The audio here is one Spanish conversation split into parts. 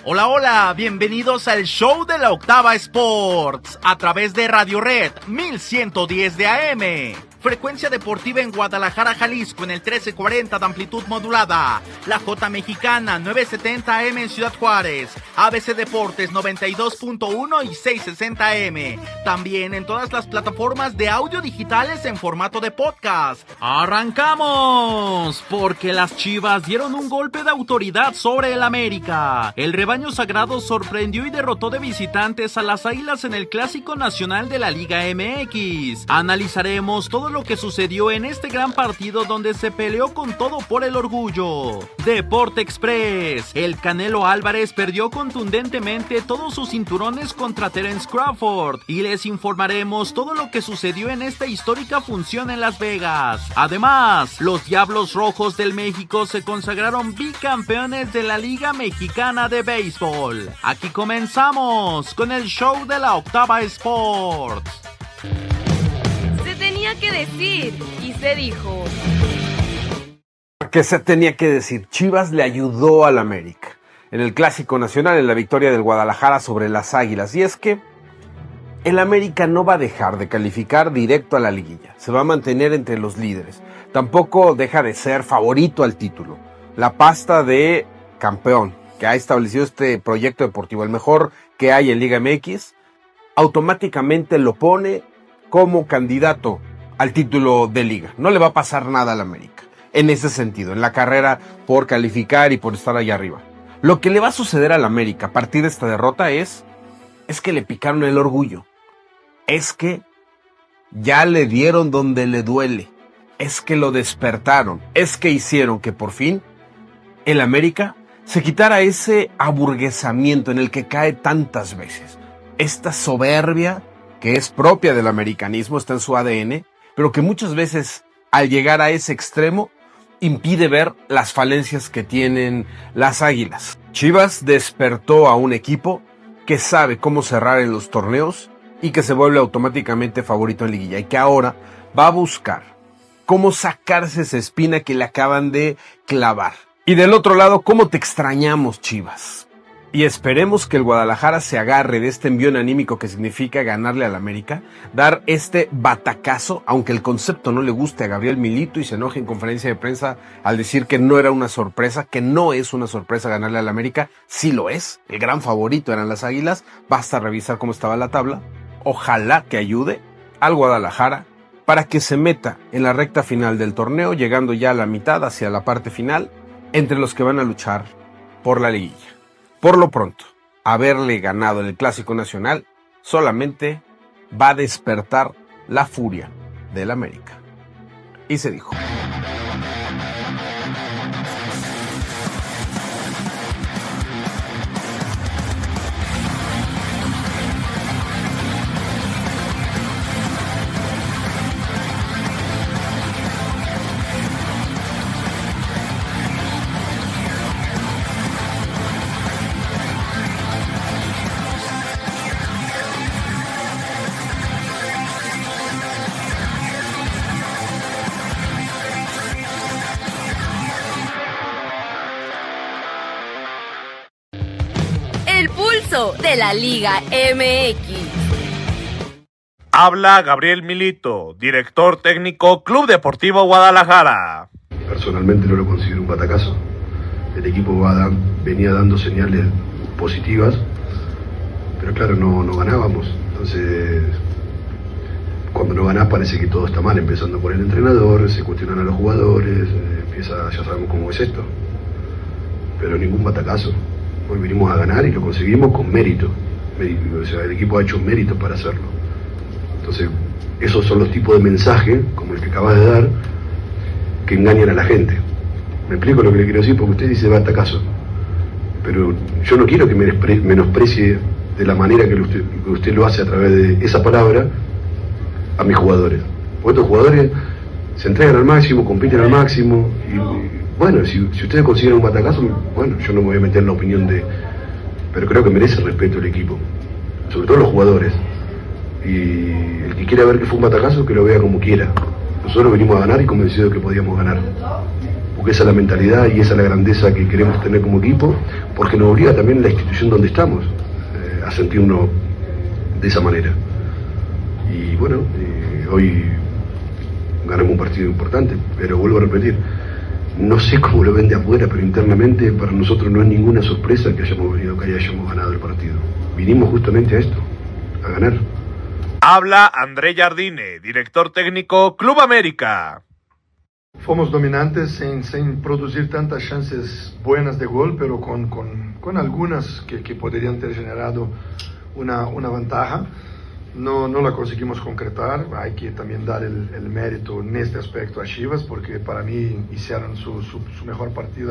Hola, hola, bienvenidos al show de la Octava Sports, a través de Radio Red 1110 de AM. Frecuencia deportiva en Guadalajara, Jalisco en el 1340 de amplitud modulada. La J Mexicana 970 AM en Ciudad Juárez. ABC Deportes 92.1 y 660 AM. También en todas las plataformas de audio digitales en formato de podcast. ¡Arrancamos! Porque las Chivas dieron un golpe de autoridad sobre el América. El rebaño sagrado sorprendió y derrotó de visitantes a las Águilas en el Clásico Nacional de la Liga MX. Analizaremos todo lo que sucedió en este gran partido donde se peleó con todo por el orgullo. Deporte Express. El Canelo Álvarez perdió contundentemente todos sus cinturones contra Terence Crawford y les informaremos todo lo que sucedió en esta histórica función en Las Vegas. Además, los Diablos Rojos del México se consagraron bicampeones de la Liga Mexicana de Béisbol. Aquí comenzamos con el show de la Octava Sports. Tenía que decir y se dijo. ¿Qué se tenía que decir? Chivas le ayudó al América en el Clásico Nacional, en la victoria del Guadalajara sobre las Águilas. Y es que el América no va a dejar de calificar directo a la liguilla, se va a mantener entre los líderes, tampoco deja de ser favorito al título. La pasta de campeón que ha establecido este proyecto deportivo, el mejor que hay en Liga MX, automáticamente lo pone como candidato al título de liga. No le va a pasar nada al América en ese sentido, en la carrera por calificar y por estar allá arriba. Lo que le va a suceder al América a partir de esta derrota es que le picaron el orgullo, es que ya le dieron donde le duele, es que lo despertaron, es que hicieron que por fin el América se quitara ese aburguesamiento en el que cae tantas veces, esta soberbia que es propia del americanismo, está en su ADN, pero que muchas veces al llegar a ese extremo impide ver las falencias que tienen las Águilas. Chivas despertó a un equipo que sabe cómo cerrar en los torneos y que se vuelve automáticamente favorito en liguilla y que ahora va a buscar cómo sacarse esa espina que le acaban de clavar. Y del otro lado, ¿cómo te extrañamos, Chivas? Y esperemos que el Guadalajara se agarre de este envión anímico que significa ganarle al América, dar este batacazo, aunque el concepto no le guste a Gabriel Milito y se enoje en conferencia de prensa al decir que no era una sorpresa, que no es una sorpresa ganarle al América. Sí lo es, el gran favorito eran las Águilas, basta revisar cómo estaba la tabla. Ojalá que ayude al Guadalajara para que se meta en la recta final del torneo, llegando ya a la mitad, hacia la parte final, entre los que van a luchar por la liguilla. Por lo pronto, haberle ganado en el Clásico Nacional solamente va a despertar la furia del América. Y se dijo. De la Liga MX. Habla Gabriel Milito, director técnico Club Deportivo Guadalajara. Personalmente no lo considero un batacazo. El equipo venía dando señales positivas, pero claro, no ganábamos. Entonces, cuando no ganás parece que todo está mal, empezando por el entrenador, se cuestionan a los jugadores, ya sabemos cómo es esto. Pero ningún batacazo. Hoy vinimos a ganar y lo conseguimos con mérito. O sea, el equipo ha hecho mérito para hacerlo. Entonces, esos son los tipos de mensajes, como el que acabas de dar, que engañan a la gente. Me explico lo que le quiero decir, porque usted dice batacazo. Pero yo no quiero que menosprecie de la manera que usted lo hace a través de esa palabra a mis jugadores. Porque estos jugadores se entregan al máximo, compiten al máximo y bueno, si ustedes consideran un batacazo, bueno, yo no me voy a meter en la opinión pero creo que merece respeto el equipo, sobre todo los jugadores. Y el que quiera ver que fue un batacazo, que lo vea como quiera. Nosotros venimos a ganar y convencidos de que podíamos ganar. porque esa es la mentalidad y esa es la grandeza que queremos tener como equipo, porque nos obliga también la institución donde estamos a sentirnos de esa manera. Y bueno, hoy ganamos un partido importante, pero vuelvo a repetir, no sé cómo lo ven de afuera, pero internamente para nosotros no es ninguna sorpresa que hayamos venido, que hayamos ganado el partido. Vinimos justamente a esto, a ganar. Habla André Jardine, director técnico Club América. Fomos dominantes sin producir tantas chances buenas de gol, pero con algunas que podrían ter generado una ventaja. No la conseguimos concretar. Hay que también dar el mérito en este aspecto a Chivas, porque para mí hicieron su mejor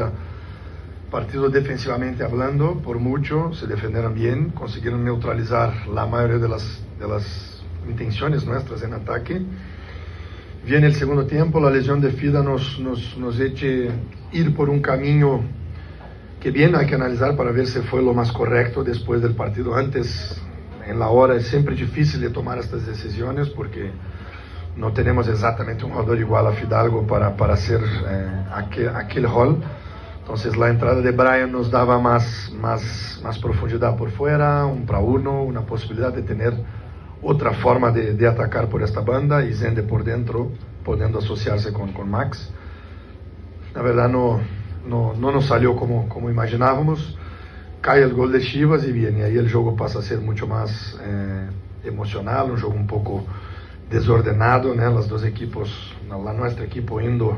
partido defensivamente hablando, por mucho, se defendieron bien, consiguieron neutralizar la mayoría de las intenciones nuestras en ataque. Viene el segundo tiempo, la lesión de Fida nos eche ir por un camino que bien hay que analizar para ver si fue lo más correcto después del partido. Antes, en la hora, es siempre difícil de tomar estas decisiones porque no tenemos exactamente un jugador igual a Fidalgo para hacer aquel rol. Entonces la entrada de Brian nos daba más profundidad por fuera, 1 para 1, una posibilidad de tener otra forma de atacar por esta banda y Zende por dentro, pudiendo asociarse con Max. La verdad no nos salió como imaginábamos. Cae el gol de Chivas y viene, ahí el juego pasa a ser mucho más emocional, un juego un poco desordenado, ¿no? Los dos equipos, nuestro equipo indo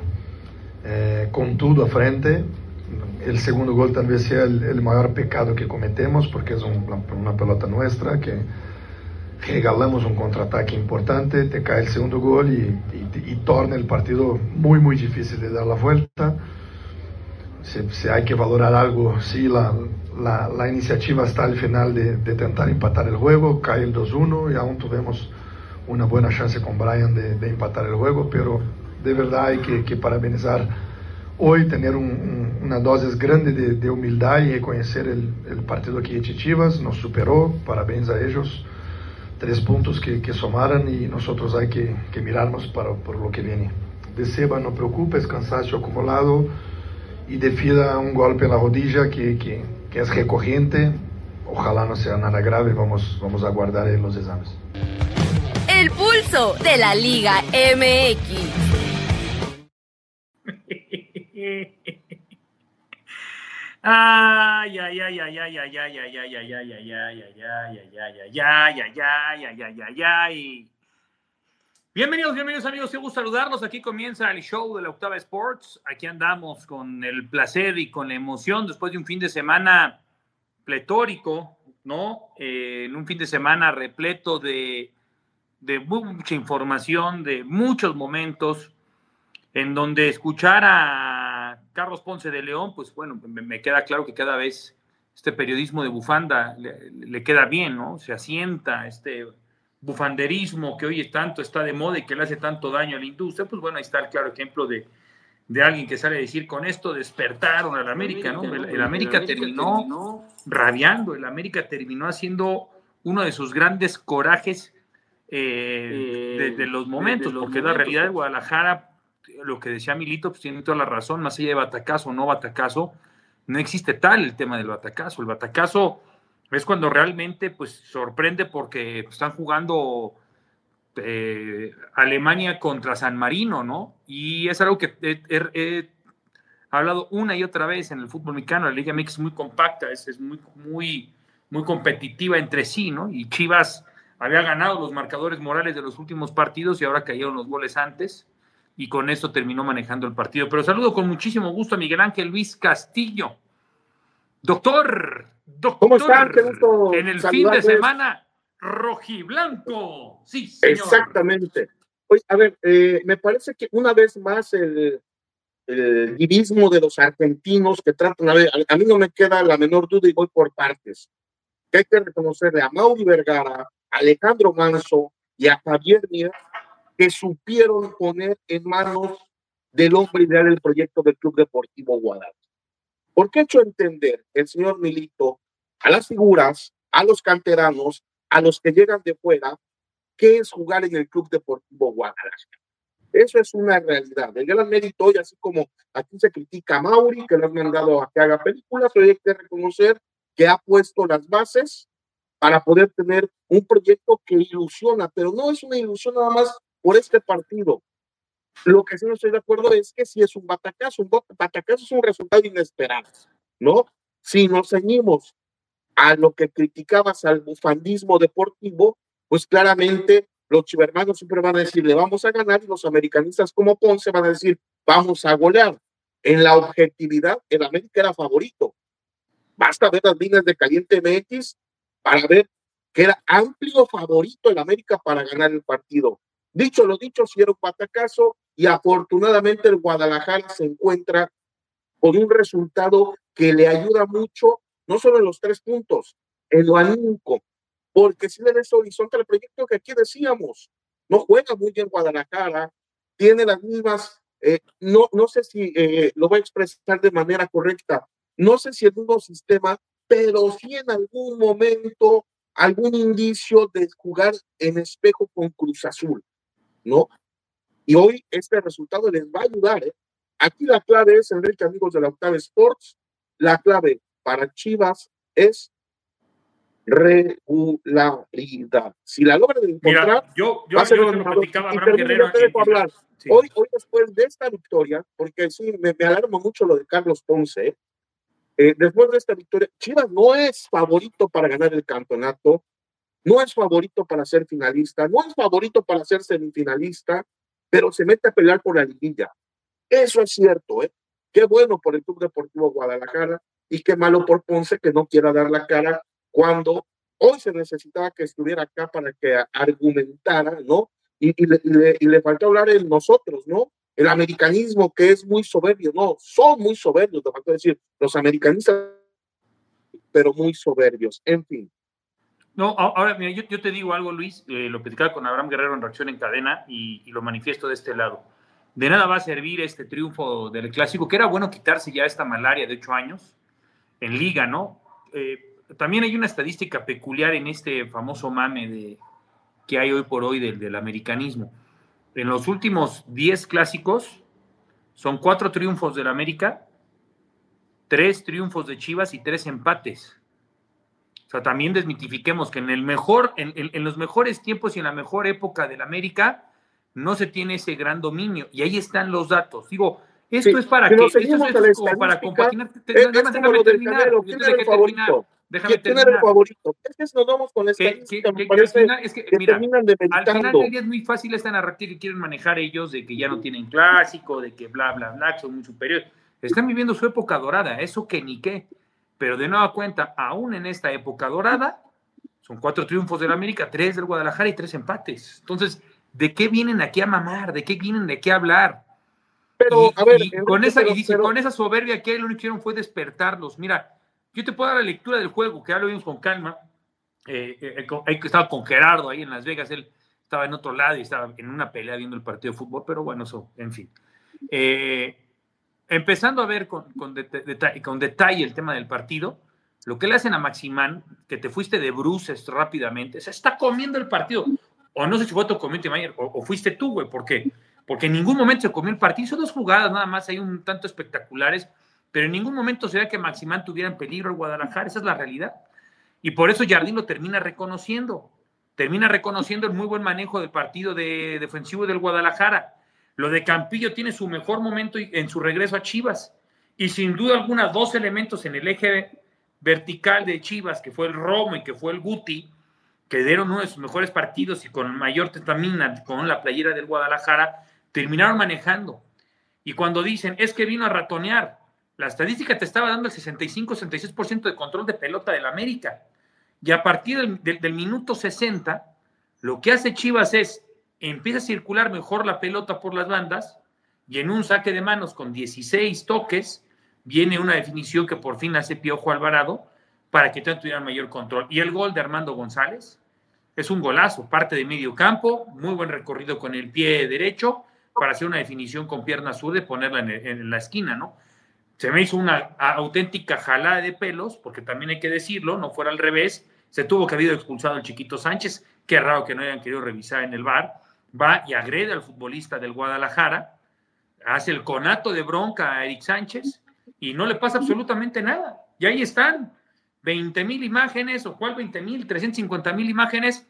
con todo a frente. El segundo gol tal vez sea el mayor pecado que cometemos, porque es una pelota nuestra que regalamos un contraataque importante, te cae el segundo gol y torna el partido muy difícil de dar la vuelta. Si hay que valorar algo, sí, la iniciativa está al final de tentar empatar el juego, cae el 2-1 y aún tuvimos una buena chance con Brian de empatar el juego, pero de verdad hay que parabenizar hoy, tener una dosis grande de humildad y reconocer el partido que hizo Chivas, nos superó, parabéns a ellos. 3 puntos que somaron y nosotros hay que mirarnos por lo que viene. De Seba no preocupa, es cansancio acumulado y de Fida un golpe en la rodilla que es recurrente. Ojalá no sea nada grave, vamos a aguardar los exámenes. El pulso de la Liga MX. Ay, ay, ay, ay, ay, ay, ay, ay, ay, ay, ay, ay, ay, ay, ay, ay. Bienvenidos amigos, qué gusto saludarlos. Aquí comienza el show de la Octava Sports. Aquí andamos con el placer y con la emoción después de un fin de semana pletórico, ¿no? En un fin de semana repleto de mucha información, de muchos momentos, en donde escuchar a Carlos Ponce de León, pues bueno, me queda claro que cada vez este periodismo de bufanda le queda bien, ¿no? Se asienta este bufanderismo que hoy está de moda y que le hace tanto daño a la industria. Pues bueno, ahí está el claro ejemplo de alguien que sale a decir: con esto despertaron al América, ¿no? El América terminó rabiando, el América terminó haciendo uno de sus grandes corajes de los momentos, porque la realidad de Guadalajara, lo que decía Milito, pues tiene toda la razón, más allá de batacazo o no batacazo, no existe tal el tema del batacazo. El batacazo es cuando realmente pues sorprende, porque están jugando Alemania contra San Marino, ¿no? Y es algo que he hablado una y otra vez en el fútbol mexicano. La Liga MX es muy compacta, es muy competitiva entre sí, ¿no? Y Chivas había ganado los marcadores morales de los últimos partidos y ahora cayeron los goles antes, y con eso terminó manejando el partido. Pero saludo con muchísimo gusto a Miguel Ángel Luis Castillo. Doctor, ¿cómo están? Qué gusto en el fin de semana rojiblanco. Sí, señor. Exactamente. Oye, a ver, me parece que una vez más el divismo de los argentinos que tratan, a mí no me queda la menor duda y voy por partes, que hay que reconocerle a Mauri Vergara, a Alejandro Manso y a Javier Mier, que supieron poner en manos del hombre ideal el proyecto del Club Deportivo Guadalajara. Porque ha hecho entender el señor Milito a las figuras, a los canteranos, a los que llegan de fuera, qué es jugar en el Club Deportivo Guadalajara. Eso es una realidad. El gran mérito hoy, así como aquí se critica a Mauri, que lo han mandado a que haga películas, hoy hay que reconocer que ha puesto las bases para poder tener un proyecto que ilusiona, pero no es una ilusión nada más por este partido. Lo que sí no estoy de acuerdo es que si es un batacazo es un resultado inesperado, ¿no? Si nos ceñimos a lo que criticabas al bufandismo deportivo, pues claramente los chivermanos siempre van a decir, le vamos a ganar, y los americanistas como Ponce van a decir, vamos a golear. En la objetividad, el América era favorito. Basta ver las líneas de Caliente MX para ver que era amplio favorito el América para ganar el partido. Dicho lo dicho, si era un batacazo, y afortunadamente el Guadalajara se encuentra con un resultado que le ayuda mucho, no solo en los 3 puntos, en lo anímico, porque si le da ese horizonte al proyecto que aquí decíamos, no juega muy bien Guadalajara, tiene las mismas, no sé si lo voy a expresar de manera correcta, no sé si el mismo sistema, pero sí en algún momento, algún indicio de jugar en espejo con Cruz Azul, ¿no? Y hoy este resultado les va a ayudar, ¿eh? Aquí la clave es, Enrique, amigos de la Octava Sports, la clave para Chivas es regularidad. Si la logran encontrar, mira, yo va a ser lo un platicaba y Abraham Guerrero. te dejo hablar. Sí. Hoy después de esta victoria, porque sí, me alarma mucho lo de Carlos Ponce, después de esta victoria, Chivas no es favorito para ganar el campeonato, no es favorito para ser finalista, no es favorito para ser semifinalista, pero se mete a pelear por la liguilla. Eso es cierto, ¿eh? Qué bueno por el Club Deportivo Guadalajara y qué malo por Ponce que no quiera dar la cara cuando hoy se necesitaba que estuviera acá para que argumentara, ¿no? Y le faltó hablar en nosotros, ¿no? El americanismo que es muy soberbio, no, son muy soberbios, te faltó decir, los americanistas, pero muy soberbios, en fin. No, ahora, mira, yo te digo algo, Luis, lo platicaba con Abraham Guerrero en Reacción en Cadena y lo manifiesto de este lado. De nada va a servir este triunfo del Clásico, que era bueno quitarse ya esta malaria de 8 años en Liga, ¿no? También hay una estadística peculiar en este famoso mame que hay hoy por hoy del americanismo. En los últimos 10 clásicos son 4 triunfos del América, 3 triunfos de Chivas y 3 empates. O sea, también desmitifiquemos que en los mejores tiempos y en la mejor época del América no se tiene ese gran dominio. Y ahí están los datos. Digo, esto sí, es para que... Esto es como para compaginar... Déjame terminar. ¿Quién era el favorito? ¿Quién era el favorito? Es que si nos vamos con la estadística, me parece que terminan debilitando. Al final del día es muy fácil esta narrativa que quieren manejar ellos de que ya no tienen clásico, de que bla, bla, bla, que son muy superiores. Están viviendo su época dorada, eso que ni qué. Pero de nueva cuenta, aún en esta época dorada, son 4 triunfos del América, 3 del Guadalajara y 3 empates. Entonces, ¿de qué vienen aquí a mamar? ¿De qué vienen de qué hablar? Pero, a ver, con esa soberbia que lo único que hicieron fue despertarlos. Mira, yo te puedo dar la lectura del juego, que ya lo vimos con calma. Estaba con Gerardo ahí en Las Vegas, él estaba en otro lado y estaba en una pelea viendo el partido de fútbol, pero bueno, eso, en fin. Empezando a ver con detalle el tema del partido, lo que le hacen a Maximán, que te fuiste de bruces rápidamente, se está comiendo el partido. O no sé si fue tu comité Mayer, o fuiste tú, güey, ¿por qué? Porque en ningún momento se comió el partido. Hizo 2 jugadas nada más, hay un tanto espectaculares, pero en ningún momento se ve que Maximán tuviera en peligro el Guadalajara, esa es la realidad. Y por eso Jardín lo termina reconociendo el muy buen manejo del partido defensivo del Guadalajara. Lo de Campillo tiene su mejor momento en su regreso a Chivas. Y sin duda alguna, 2 elementos en el eje vertical de Chivas, que fue el Romo y que fue el Guti, que dieron uno de sus mejores partidos y con mayor tetamina, con la playera del Guadalajara, terminaron manejando. Y cuando dicen, es que vino a ratonear, la estadística te estaba dando el 65-66% de control de pelota del América. Y a partir del minuto 60, lo que hace Chivas es empieza a circular mejor la pelota por las bandas y en un saque de manos con 16 toques viene una definición que por fin hace Piojo Alvarado para que tuvieran mayor control. Y el gol de Armando González es un golazo, parte de medio campo, muy buen recorrido con el pie derecho para hacer una definición con pierna zurda y ponerla en la esquina, ¿no? Se me hizo una auténtica jalada de pelos, porque también hay que decirlo, no fuera al revés, se tuvo que haber expulsado el Chiquito Sánchez, qué raro que no hayan querido revisar en el VAR, va y agrede al futbolista del Guadalajara, hace el conato de bronca a Eric Sánchez y no le pasa absolutamente nada. Y ahí están 20,000 imágenes, o cuál 20,000, 350,000 imágenes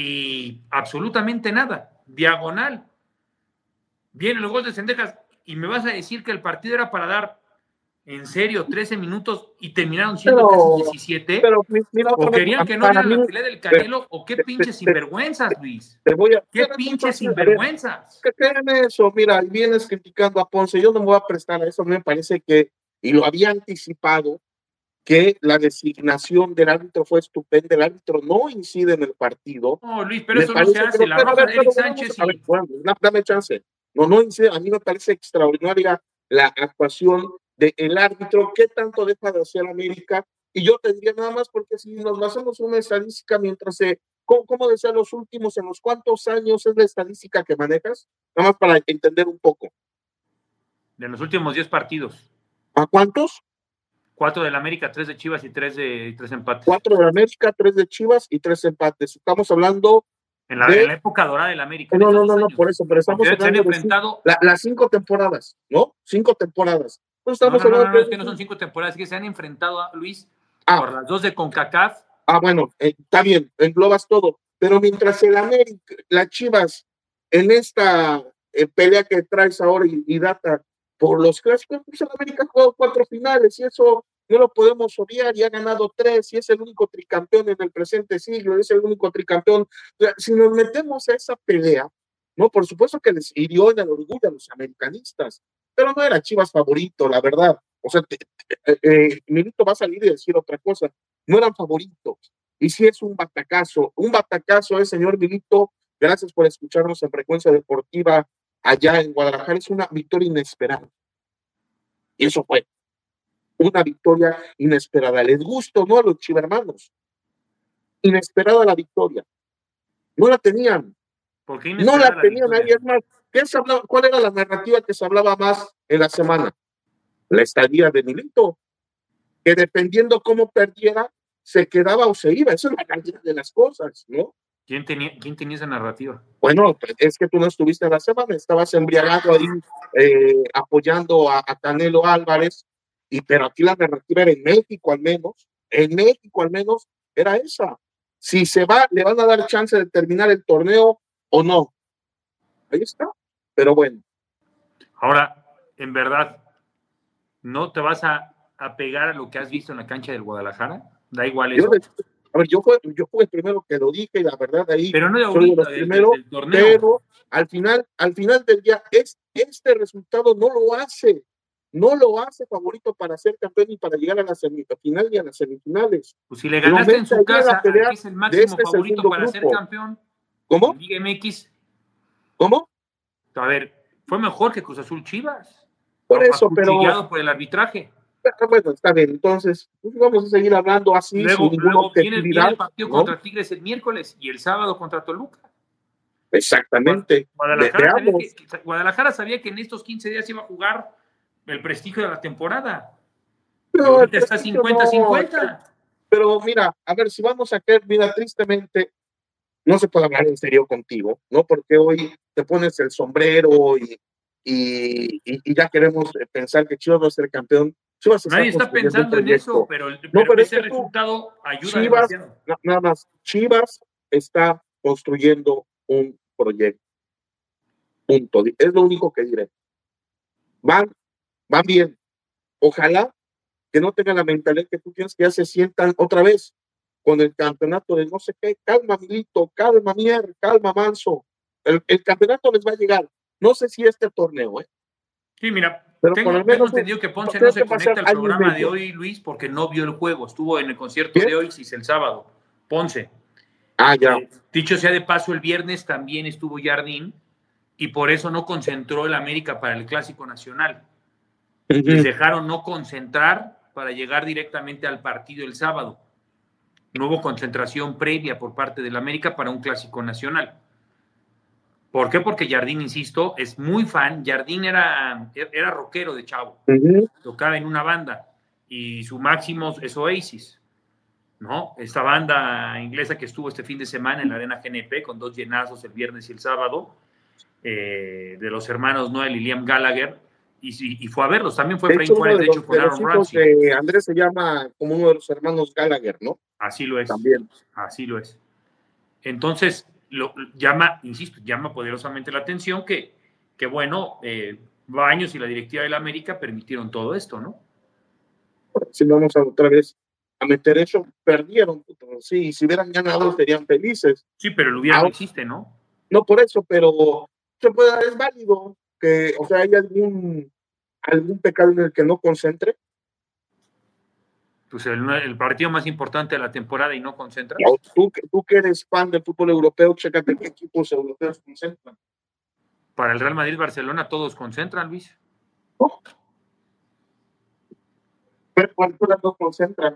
y absolutamente nada. Diagonal. Viene el gol de Cendejas y me vas a decir que el partido era para dar en serio 13 minutos y terminaron siendo casi 17. Pero mira, o querían que no viera la pelea del Canelo, o qué pinches sinvergüenzas, Luis. Qué pinches sinvergüenzas. ¿Qué creen eso? Mira, vienes criticando a Ponce, yo no me voy a prestar a eso, me parece que, y lo había anticipado, que la designación del árbitro fue estupenda, el árbitro no incide en el partido. No, Luis, pero eso no se hace, la roja de Eric Sánchez. Dame chance. No incide, a mí me parece extraordinaria la actuación del árbitro, qué tanto deja de hacer América, y yo te diría nada más, porque si nos hacemos una estadística mientras ¿cómo decía los últimos, en los cuántos años es la estadística que manejas? Nada más para entender un poco. De los últimos 10 partidos. ¿A cuántos? 4 del América, 3 de Chivas y 3 empates. 4 de América, 3 de Chivas y 3 empates. Estamos hablando en la época dorada del América. No, por eso, pero estamos hablando de las 5 temporadas, ¿no? 5 temporadas. Pues estamos hablando es que no son 5 temporadas, es que se han enfrentado a Luis por las 2 de CONCACAF. Bueno, está bien, englobas todo, pero mientras el América, las Chivas, en esta pelea que traes ahora y data por los clásicos, pues el América ha jugado 4 finales y eso no lo podemos obviar, y ha ganado 3 y es el único tricampeón en el presente siglo, es el único tricampeón. Si nos metemos a esa pelea, no, por supuesto que les hirió en el orgullo a los americanistas, pero no era Chivas favorito, la verdad. O sea, Milito va a salir y decir otra cosa, no eran favoritos, y sí es un batacazo señor Milito, gracias por escucharnos en Frecuencia Deportiva allá en Guadalajara, es una victoria inesperada, y eso fue una victoria inesperada. Les gustó, ¿no? A los chivermanos, inesperada la victoria, no la tenían. ¿Por qué no la tenían? Ahí es más, ¿cuál era la narrativa que se hablaba más en la semana? La estadía de Milito, que dependiendo cómo perdiera, se quedaba o se iba. Eso es la realidad de las cosas, ¿no? ¿Quién tenía esa narrativa? Bueno, es que tú no estuviste en la semana, estabas embriagado ahí apoyando a Canelo Álvarez, pero aquí la narrativa era en México al menos era esa. Si se va, le van a dar chance de terminar el torneo o no. Ahí está, pero bueno. Ahora, en verdad, ¿no te vas a pegar a lo que has visto en la cancha del Guadalajara? Da igual eso. Yo fui el primero que lo dije, y la verdad ahí pero no de ahorita, del torneo. Pero al final del día, este resultado no lo hace favorito para ser campeón y para llegar a la semifinal y a las semifinales. Pues si le ganaste en su casa, que es el máximo favorito para ser campeón. ¿Cómo? Liga MX. ¿Cómo? A ver, fue mejor que Cruz Azul Chivas. Por eso, pero por el arbitraje. Bueno, está bien, entonces pues vamos a seguir hablando así. Luego viene el partido, ¿no?, contra Tigres el miércoles y el sábado contra Toluca. Exactamente. Guadalajara sabía que en estos 15 días iba a jugar el prestigio de la temporada. Pero ahorita está 50-50. Pero mira, a ver, si vamos a caer, mira, tristemente, no se puede hablar en serio contigo, ¿no? Porque hoy te pones el sombrero y ya queremos pensar que Chivas va a ser campeón. Nadie está pensando en eso, pero ese resultado ayuda demasiado. Nada más, Chivas está construyendo un proyecto. Punto. Es lo único que diré. Van bien. Ojalá que no tengan la mentalidad que tú tienes, que ya se sientan otra vez con el campeonato de no sé qué. Calma, Milito, calma, Mier, calma, Manso. El campeonato les va a llegar. No sé si este torneo, Sí, mira, pero tengo entendido que Ponce no se conecta al programa de hoy, Luis, porque no vio el juego. Estuvo en el concierto de Oasis el sábado. Ponce. Ya. Dicho sea de paso, el viernes también estuvo Jardín y por eso no concentró el América para el Clásico Nacional. Les dejaron no concentrar para llegar directamente al partido el sábado. No hubo concentración previa por parte del América para un Clásico Nacional. ¿Por qué? Porque Jardín, insisto, es muy fan. Jardín era rockero de chavo. Tocaba en una banda y su máximo es Oasis, ¿no? Esta banda inglesa que estuvo este fin de semana en la Arena GNP con 2 llenazos el viernes y el sábado. de los hermanos Noel y Liam Gallagher, y fue a verlos. También fue De Efraín hecho, Juárez, de hecho, con de los Aaron hijos Ramsey. de Andrés se llama como uno de los hermanos Gallagher, ¿no? Así lo es. También. Así lo es. Entonces, llama poderosamente la atención que bueno, Baños y la directiva del América permitieron todo esto, ¿no? Si vamos a otra vez a meter eso, perdieron. Sí, si hubieran ganado serían felices. Sí, pero el hubiera no existe, ¿no? No por eso, pero es válido que, o sea, hay algún pecado en el que no concentre. Pues el partido más importante de la temporada y no concentra. Tú que eres fan del fútbol europeo, chécate qué equipos europeos concentran. Para el Real Madrid-Barcelona todos concentran, Luis. ¿No? Pep Guardiola no concentra.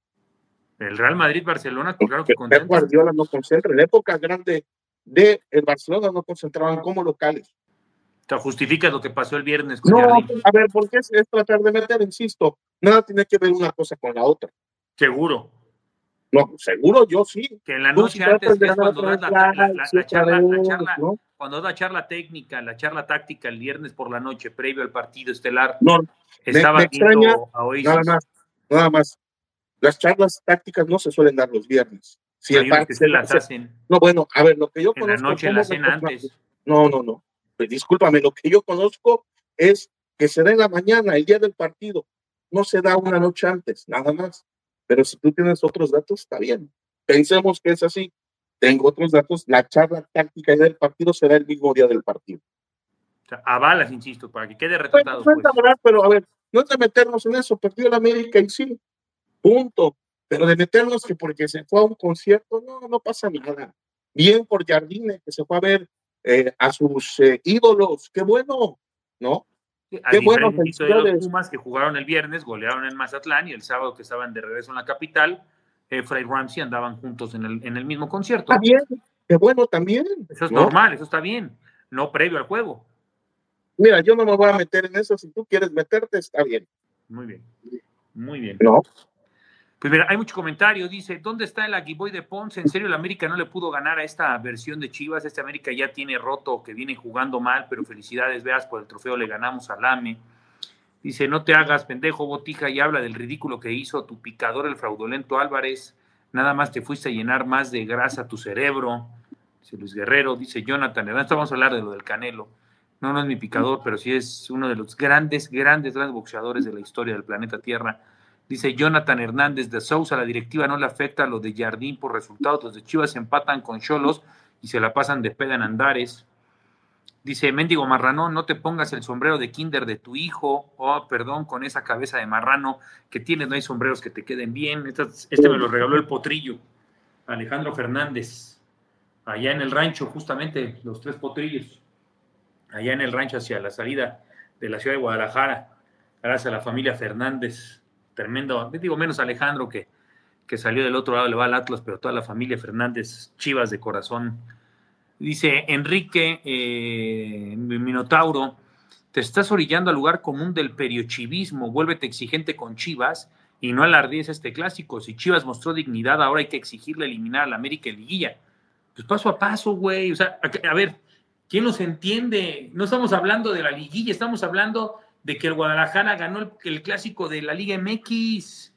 El Real Madrid-Barcelona, claro que concentra. Pep Guardiola no concentra. En la época grande de el Barcelona no concentraban como locales. ¿Te justificas lo que pasó el viernes con No, Jardín? a ver, porque es tratar de meter, insisto, nada tiene que ver una cosa con la otra. Seguro. No, seguro yo sí. Que en la noche antes es cuando das la charla, ¿no? Cuando da charla técnica, la charla táctica el viernes por la noche, previo al partido estelar. No, estaba me extraña, a Oasis. Nada más. Las charlas tácticas no se suelen dar los viernes. Si el que se las hacen. No, bueno, a ver, lo que yo en conozco. En la noche, en la cena antes. No. Pues, discúlpame, lo que yo conozco es que se da en la mañana, el día del partido. No se da una noche antes, nada más. Pero si tú tienes otros datos, está bien. Pensemos que es así. Tengo otros datos. La charla táctica del partido será el mismo día del partido. O sea, avalas, insisto, para que quede retratado. Pues. Pero a ver, no es de meternos en eso. Perdió el América y sí. Punto. Pero de meternos que porque se fue a un concierto, no pasa nada. Bien por Jardine, que se fue a ver a sus ídolos. Qué bueno, ¿no? Qué bueno. De los Pumas que jugaron el viernes, golearon en Mazatlán y el sábado que estaban de regreso en la capital, Efraín y Ramsey andaban juntos en el mismo concierto. Está bien, qué bueno también. Eso es normal, eso está bien, no previo al juego. Mira, yo no me voy a meter en eso, si tú quieres meterte, está bien. Muy bien, muy bien. No. Pues mira, hay mucho comentario, dice, ¿dónde está el Aguiboy de Ponce? ¿En serio el América no le pudo ganar a esta versión de Chivas? Este América ya tiene roto, que viene jugando mal, pero felicidades, veas, por el trofeo le ganamos al AME. Dice, no te hagas pendejo, Botija, y habla del ridículo que hizo tu picador, el fraudulento Álvarez. Nada más te fuiste a llenar más de grasa tu cerebro. Dice Luis Guerrero, dice Jonathan Hernández, vamos a hablar de lo del Canelo. No es mi picador, pero sí es uno de los grandes boxeadores de la historia del planeta Tierra. Dice Jonathan Hernández de Sousa, la directiva no le afecta a lo de Jardín por resultados. Los de Chivas empatan con Xolos y se la pasan de peda en Andares. Dice Mendigo Marranón, no te pongas el sombrero de kinder de tu hijo. Oh, perdón, con esa cabeza de marrano que tienes, no hay sombreros que te queden bien. Este me lo regaló el potrillo, Alejandro Fernández, allá en el rancho, justamente, los 3 potrillos, allá en el rancho hacia la salida de la ciudad de Guadalajara, gracias a la familia Fernández. Tremendo, digo menos Alejandro que salió del otro lado, le va al Atlas, pero toda la familia Fernández, Chivas de corazón. Dice Enrique Minotauro, te estás orillando al lugar común del periochivismo, vuélvete exigente con Chivas y no alardees este clásico. Si Chivas mostró dignidad, ahora hay que exigirle eliminar al América en liguilla. Pues paso a paso, güey. O sea, a ver, ¿quién nos entiende? No estamos hablando de la liguilla, estamos hablando de que el Guadalajara ganó el clásico de la Liga MX,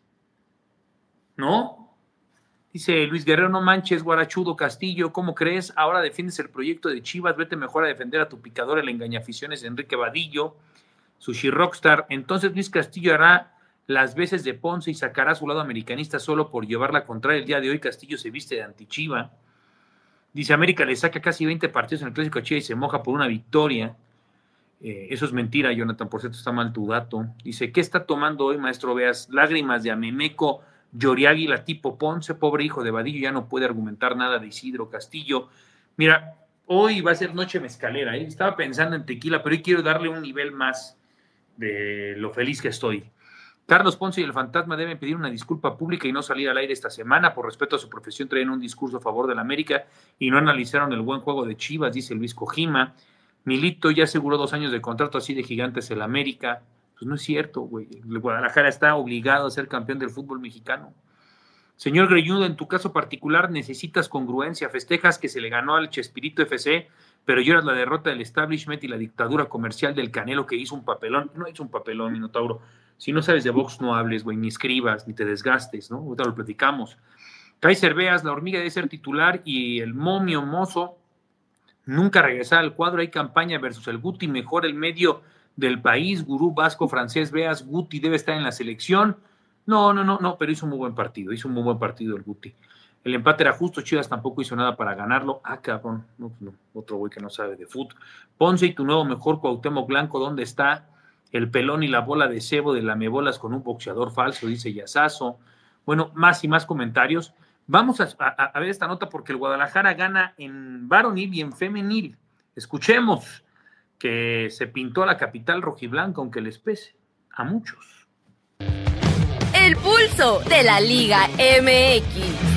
¿no? Dice Luis Guerrero, no manches, guarachudo Castillo, ¿cómo crees? Ahora defiendes el proyecto de Chivas, vete mejor a defender a tu picador, el engañaficiones Enrique Vadillo, Sushi Rockstar. Entonces Luis Castillo hará las veces de Ponce y sacará su lado americanista solo por llevarla contra el día de hoy. Castillo se viste de antichiva. Dice América le saca casi 20 partidos en el clásico a Chivas y se moja por una victoria. Eso es mentira, Jonathan, por cierto está mal tu dato. Dice, ¿qué está tomando hoy, maestro Veas? Lágrimas de Amemeco Yoriáguila tipo Ponce, pobre hijo de Vadillo, ya no puede argumentar nada de Isidro Castillo. Mira, hoy va a ser noche mezcalera, ¿eh? Estaba pensando en tequila, pero hoy quiero darle un nivel más de lo feliz que estoy. Carlos Ponce y el Fantasma deben pedir una disculpa pública y no salir al aire esta semana. Por respeto a su profesión, traen un discurso a favor de la América y no analizaron el buen juego de Chivas, dice Luis Cojima. Milito ya aseguró 2 años de contrato, así de gigantes el América. Pues no es cierto, güey. El Guadalajara está obligado a ser campeón del fútbol mexicano. Señor Greñudo, en tu caso particular necesitas congruencia. Festejas que se le ganó al Chespirito FC, pero lloras la derrota del establishment y la dictadura comercial del Canelo, que hizo un papelón. No hizo un papelón, Minotauro. Si no sabes de box, no hables, güey, ni escribas, ni te desgastes, ¿no? Ahorita lo platicamos. Kaiser Beas, la hormiga debe ser titular y el momio mozo nunca regresar al cuadro. Hay campaña versus el Guti, mejor el medio del país. Gurú vasco francés Beas, Guti debe estar en la selección. No, pero hizo un muy buen partido. Hizo un muy buen partido el Guti. El empate era justo, Chivas tampoco hizo nada para ganarlo. Ah, cabrón, no, otro güey que no sabe de fútbol. Ponce y tu nuevo mejor Cuauhtémoc Blanco, ¿dónde está? El pelón y la bola de cebo de lamebolas con un boxeador falso, dice Yasazo. Bueno, más y más comentarios. Vamos a ver esta nota porque el Guadalajara gana en varonil y en femenil. Escuchemos que se pintó la capital rojiblanca, aunque les pese a muchos. El pulso de la Liga MX.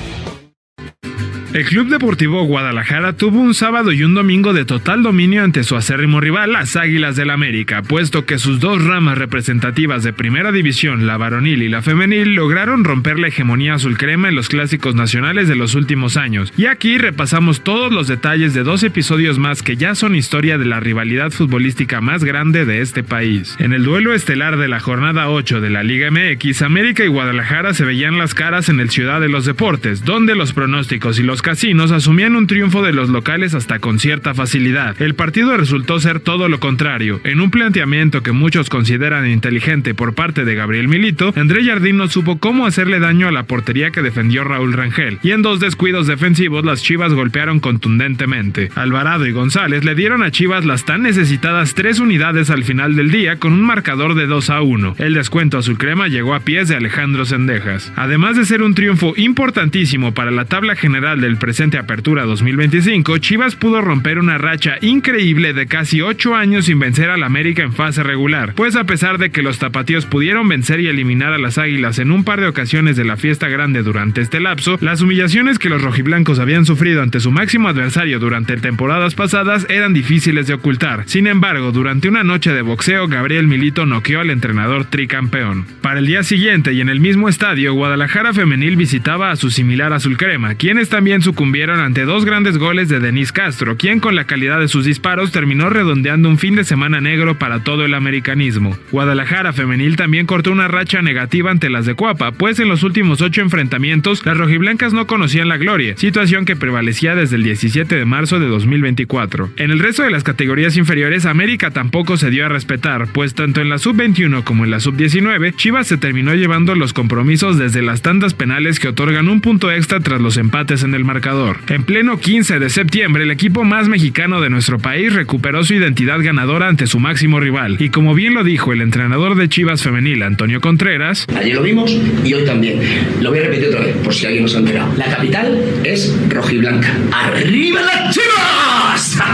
El Club Deportivo Guadalajara tuvo un sábado y un domingo de total dominio ante su acérrimo rival, las Águilas del América, puesto que sus dos ramas representativas de primera división, la varonil y la femenil, lograron romper la hegemonía azulcrema en los clásicos nacionales de los últimos años. Y aquí repasamos todos los detalles de 2 episodios más que ya son historia de la rivalidad futbolística más grande de este país. En el duelo estelar de la jornada 8 de la Liga MX, América y Guadalajara se veían las caras en el Ciudad de los Deportes, donde los pronósticos y los casinos asumían un triunfo de los locales hasta con cierta facilidad. El partido resultó ser todo lo contrario. En un planteamiento que muchos consideran inteligente por parte de Gabriel Milito, André Jardín no supo cómo hacerle daño a la portería que defendió Raúl Rangel, y en 2 descuidos defensivos las Chivas golpearon contundentemente. Alvarado y González le dieron a Chivas las tan necesitadas 3 unidades al final del día con un marcador de 2-1. El descuento azulcrema llegó a pies de Alejandro Zendejas. Además de ser un triunfo importantísimo para la tabla general del presente Apertura 2025, Chivas pudo romper una racha increíble de casi 8 años sin vencer al América en fase regular, pues a pesar de que los tapatíos pudieron vencer y eliminar a las Águilas en un par de ocasiones de la fiesta grande durante este lapso, las humillaciones que los rojiblancos habían sufrido ante su máximo adversario durante temporadas pasadas eran difíciles de ocultar. Sin embargo, durante una noche de boxeo, Gabriel Milito noqueó al entrenador tricampeón. Para el día siguiente y en el mismo estadio, Guadalajara Femenil visitaba a su similar azulcrema, quienes también sucumbieron ante 2 grandes goles de Denise Castro, quien con la calidad de sus disparos terminó redondeando un fin de semana negro para todo el americanismo. Guadalajara Femenil también cortó una racha negativa ante las de Cuapa, pues en los últimos 8 enfrentamientos las rojiblancas no conocían la gloria, situación que prevalecía desde el 17 de marzo de 2024. En el resto de las categorías inferiores, América tampoco se dio a respetar, pues tanto en la sub-21 como en la sub-19, Chivas se terminó llevando los compromisos desde las tandas penales que otorgan un punto extra tras los empates en el marcador. En pleno 15 de septiembre, el equipo más mexicano de nuestro país recuperó su identidad ganadora ante su máximo rival, y como bien lo dijo el entrenador de Chivas Femenil, Antonio Contreras: ayer lo vimos y hoy también. Lo voy a repetir otra vez, por si alguien no se ha enterado. La capital es rojiblanca. ¡Arriba las Chivas!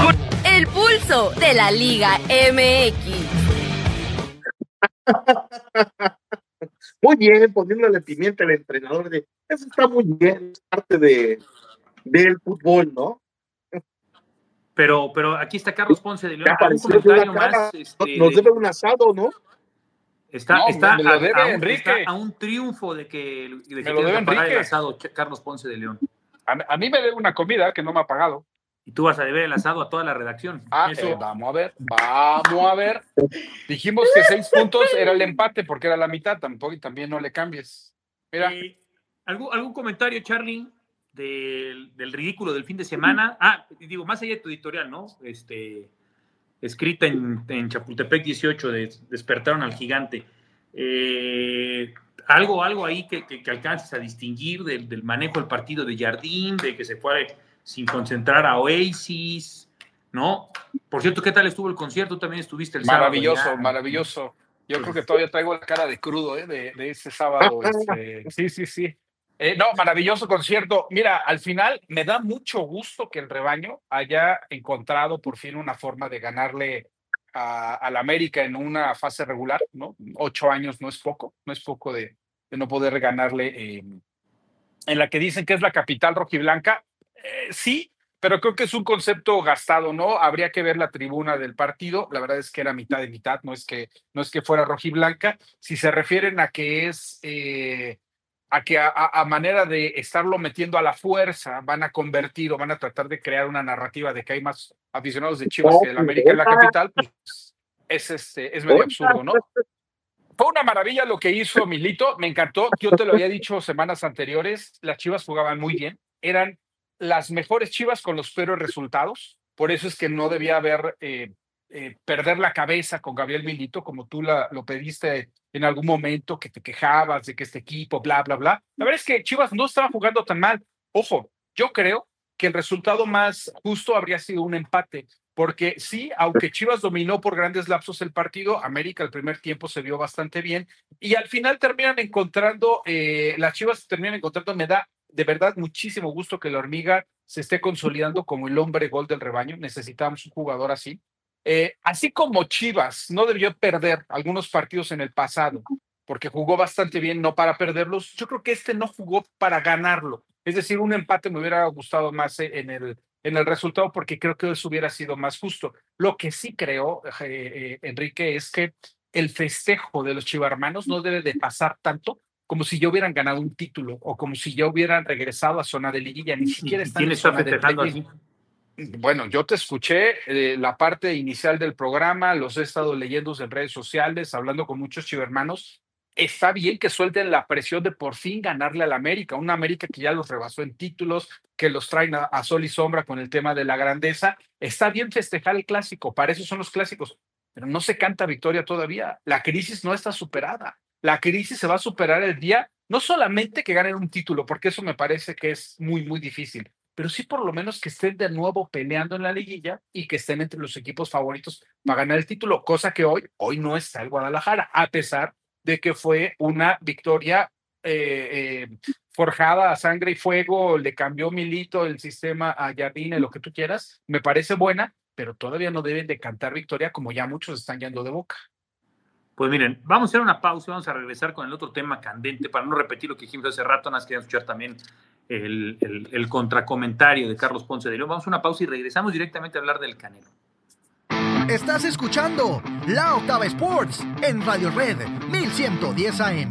El pulso de la Liga MX. Muy bien, poniéndole pimienta al entrenador de eso está muy bien, es parte del fútbol, ¿no? Pero aquí está Carlos Ponce de León. Un comentario más, nos debe un asado, ¿no? Está Enrique. A un triunfo de que me lo debe pagar el asado Carlos Ponce de León. A mí me debe una comida que no me ha pagado. Y tú vas a deber el asado a toda la redacción. Vamos a ver. Dijimos que 6 puntos era el empate porque era la mitad, también no le cambies. Mira. ¿Algún comentario, Charlie, del ridículo del fin de semana? Digo, más allá de tu editorial, ¿no? Escrita en Chapultepec 18, despertaron al gigante. Algo ahí que alcances a distinguir del manejo del partido de Jardín, de que se fue sin concentrar a Oasis, ¿no? Por cierto, ¿qué tal estuvo el concierto? Tú también estuviste el sábado. Maravilloso. Yo creo que todavía traigo la cara de crudo de ese sábado. Sí. No, maravilloso concierto. Mira, al final me da mucho gusto que el rebaño haya encontrado por fin una forma de ganarle al América en una fase regular, ¿no? 8 años no es poco de no poder ganarle en la que dicen que es la capital rojiblanca. Sí, pero creo que es un concepto gastado, ¿no? Habría que ver la tribuna del partido. La verdad es que era mitad de mitad, no es que fuera rojiblanca. Si se refieren a que es a que a manera de estarlo metiendo a la fuerza van a convertir o van a tratar de crear una narrativa de que hay más aficionados de Chivas que del América en la capital, pues es medio absurdo, ¿no? Fue una maravilla lo que hizo Milito, me encantó. Yo te lo había dicho semanas anteriores, las Chivas jugaban muy bien, eran las mejores Chivas con los peores resultados, por eso es que no debía haber perder la cabeza con Gabriel Milito, como tú lo pediste en algún momento, que te quejabas de que este equipo, bla, bla, bla. La verdad es que Chivas no estaba jugando tan mal. Ojo, yo creo que el resultado más justo habría sido un empate, porque sí, aunque Chivas dominó por grandes lapsos el partido, América el primer tiempo se vio bastante bien y al final terminan encontrando, las Chivas terminan encontrando, me da de verdad muchísimo gusto que la Hormiga se esté consolidando como el hombre gol del rebaño. Necesitamos un jugador así. Así como Chivas no debió perder algunos partidos en el pasado, porque jugó bastante bien, no para perderlos, yo creo que este no jugó para ganarlo. Es decir, un empate me hubiera gustado más en el resultado, porque creo que eso hubiera sido más justo. Lo que sí creo, Enrique, es que el festejo de los chivarmanos no debe de pasar tanto como si ya hubieran ganado un título o como si ya hubieran regresado a zona de liguilla. Ni siquiera están en zona de liguilla. Bueno, yo te escuché la parte inicial del programa, los he estado leyendo en redes sociales, hablando con muchos chivermanos. Está bien que suelten la presión de por fin ganarle al América, una América que ya los rebasó en títulos, que los traen a sol y sombra con el tema de la grandeza. Está bien festejar el clásico, para eso son los clásicos, pero no se canta victoria todavía. La crisis no está superada. La crisis se va a superar el día, no solamente que ganen un título, porque eso me parece que es muy, muy difícil, pero sí por lo menos que estén de nuevo peleando en la liguilla y que estén entre los equipos favoritos para ganar el título, cosa que hoy no está el Guadalajara, a pesar de que fue una victoria forjada a sangre y fuego, le cambió Milito el sistema a Jardine, lo que tú quieras, me parece buena, pero todavía no deben de cantar victoria como ya muchos están yendo de boca. Pues miren, vamos a hacer una pausa y vamos a regresar con el otro tema candente, para no repetir lo que dijimos hace rato, nada más quería escuchar también el contracomentario de Carlos Ponce de León. Vamos a una pausa y regresamos directamente a hablar del Canelo. Estás escuchando La Octava Sports en Radio Red 1110 AM.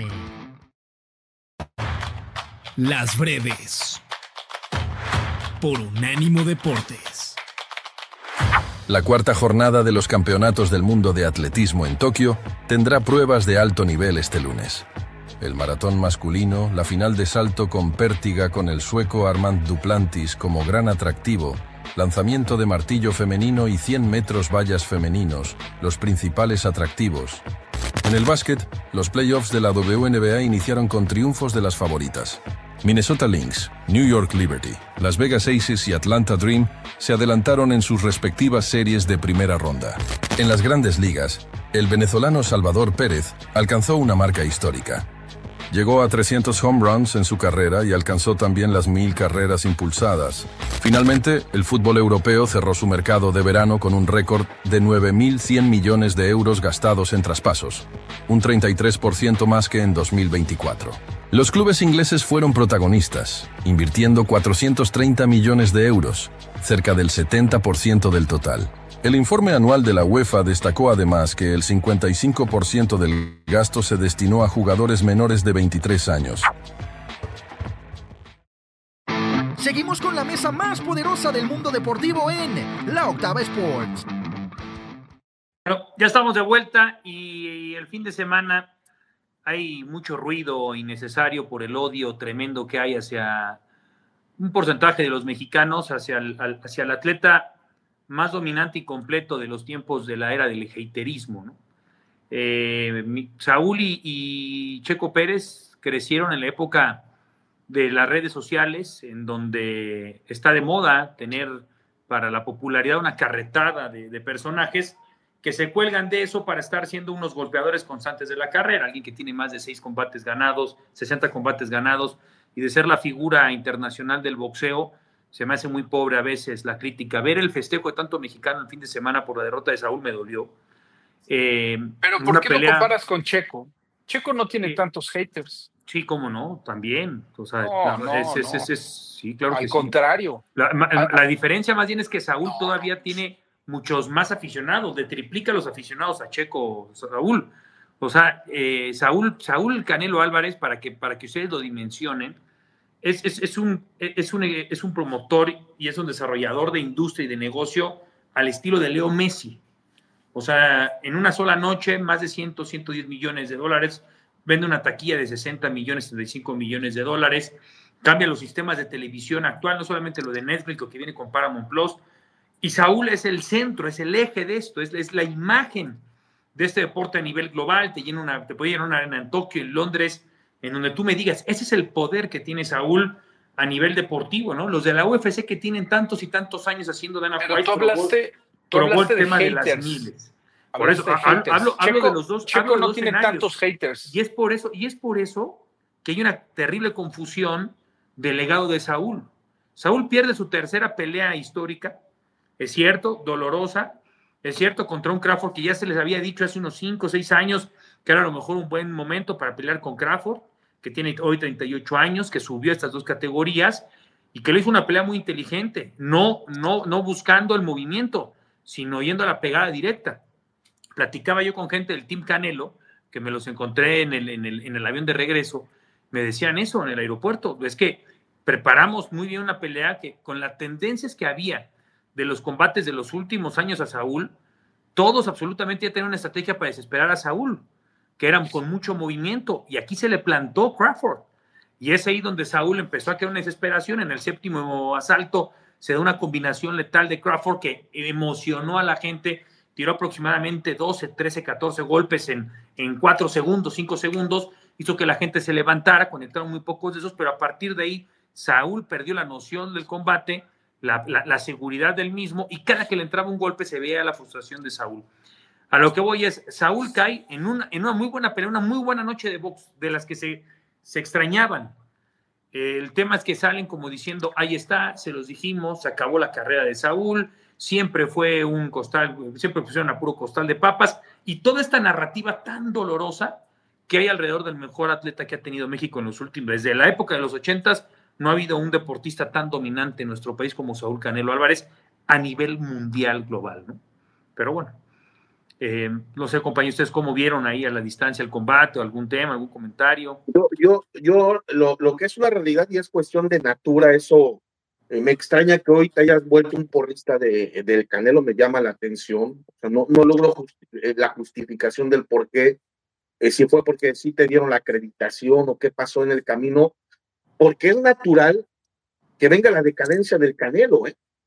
Las breves por Unánimo Deportes. La cuarta jornada de los Campeonatos del Mundo de Atletismo en Tokio tendrá pruebas de alto nivel este lunes. El maratón masculino, la final de salto con pértiga con el sueco Armand Duplantis como gran atractivo, lanzamiento de martillo femenino y 100 metros vallas femeninos, los principales atractivos. En el básquet, los playoffs de la WNBA iniciaron con triunfos de las favoritas. Minnesota Lynx, New York Liberty, Las Vegas Aces y Atlanta Dream se adelantaron en sus respectivas series de primera ronda. En las grandes ligas, el venezolano Salvador Pérez alcanzó una marca histórica. Llegó a 300 home runs en su carrera y alcanzó también las 1000 carreras impulsadas. Finalmente, el fútbol europeo cerró su mercado de verano con un récord de 9.100 millones de euros gastados en traspasos, un 33% más que en 2024. Los clubes ingleses fueron protagonistas, invirtiendo 430 millones de euros, cerca del 70% del total. El informe anual de la UEFA destacó además que el 55% del gasto se destinó a jugadores menores de 23 años. Seguimos con la mesa más poderosa del mundo deportivo en La Octava Sports. Bueno, ya estamos de vuelta y el fin de semana hay mucho ruido innecesario por el odio tremendo que hay hacia un porcentaje de los mexicanos, hacia el atleta más dominante y completo de los tiempos de la era del haterismo, ¿no? Saúl y Checo Pérez crecieron en la época de las redes sociales, en donde está de moda tener para la popularidad una carretada de personajes que se cuelgan de eso para estar siendo unos golpeadores constantes de la carrera. Alguien que tiene más de 60 combates ganados, y de ser la figura internacional del boxeo, se me hace muy pobre a veces la crítica. Ver el festejo de tanto mexicano el fin de semana por la derrota de Saúl me dolió. Pero ¿por qué lo comparas con Checo? Checo no tiene tantos haters. Sí, cómo no, también. O sea, sí, claro que sí. Al contrario. La diferencia más bien es que Saúl todavía tiene muchos más aficionados, triplica los aficionados a Checo, Saúl. O sea, Saúl Canelo Álvarez, para que ustedes lo dimensionen, es un promotor y es un desarrollador de industria y de negocio al estilo de Leo Messi. O sea, en una sola noche, más de 110 millones de dólares, vende una taquilla de 60 millones, 75 millones de dólares, cambia los sistemas de televisión actual, no solamente lo de Netflix, lo que viene con Paramount Plus, y Saúl es el centro, es el eje de esto, es la imagen de este deporte a nivel global. Te puede llenar una arena en Tokio, en Londres, en donde tú me digas, ese es el poder que tiene Saúl a nivel deportivo, ¿no? Los de la UFC que tienen tantos y tantos años haciendo Dana White, tú hablaste el tema de de las haters. miles. Por Hablaste eso de haters. hablo de los dos. Checo no tiene tantos haters. Y es por eso que hay una terrible confusión del legado de Saúl. Saúl pierde su tercera pelea histórica, es cierto, dolorosa, es cierto, contra un Crawford que ya se les había dicho hace unos 5 o 6 años que era a lo mejor un buen momento para pelear con Crawford, que tiene hoy 38 años, que subió a estas dos categorías y que le hizo una pelea muy inteligente, no buscando el movimiento, sino yendo a la pegada directa. Platicaba yo con gente del Team Canelo, que me los encontré en el avión de regreso, me decían eso en el aeropuerto, es que preparamos muy bien una pelea que con las tendencias que había de los combates de los últimos años a Saúl, todos absolutamente ya tenían una estrategia para desesperar a Saúl, que eran con mucho movimiento, y aquí se le plantó Crawford, y es ahí donde Saúl empezó a crear una desesperación. En el séptimo asalto se da una combinación letal de Crawford que emocionó a la gente, tiró aproximadamente 12, 13, 14 golpes en 4 segundos, 5 segundos, hizo que la gente se levantara, conectaron muy pocos de esos, pero a partir de ahí Saúl perdió la noción del combate, la seguridad del mismo, y cada que le entraba un golpe se veía la frustración de Saúl. A lo que voy es, Saúl cae en una muy buena pelea, una muy buena noche de box, de las que se extrañaban. El tema es que salen como diciendo, ahí está, se los dijimos, se acabó la carrera de Saúl, siempre fue un costal, siempre pusieron a puro costal de papas, y toda esta narrativa tan dolorosa que hay alrededor del mejor atleta que ha tenido México en los últimos, desde la época de los 80s, no ha habido un deportista tan dominante en nuestro país como Saúl Canelo Álvarez a nivel mundial global, ¿no? Pero bueno, no sé, compañeros, ¿ustedes cómo vieron ahí a la distancia el combate o algún tema, algún comentario? Yo lo que es una realidad y es cuestión de natura, eso me extraña que hoy te hayas vuelto un porrista del Canelo, me llama la atención. O sea, no logro la justificación del por qué, si fue porque sí te dieron la acreditación o qué pasó en el camino, porque es natural que venga la decadencia del Canelo,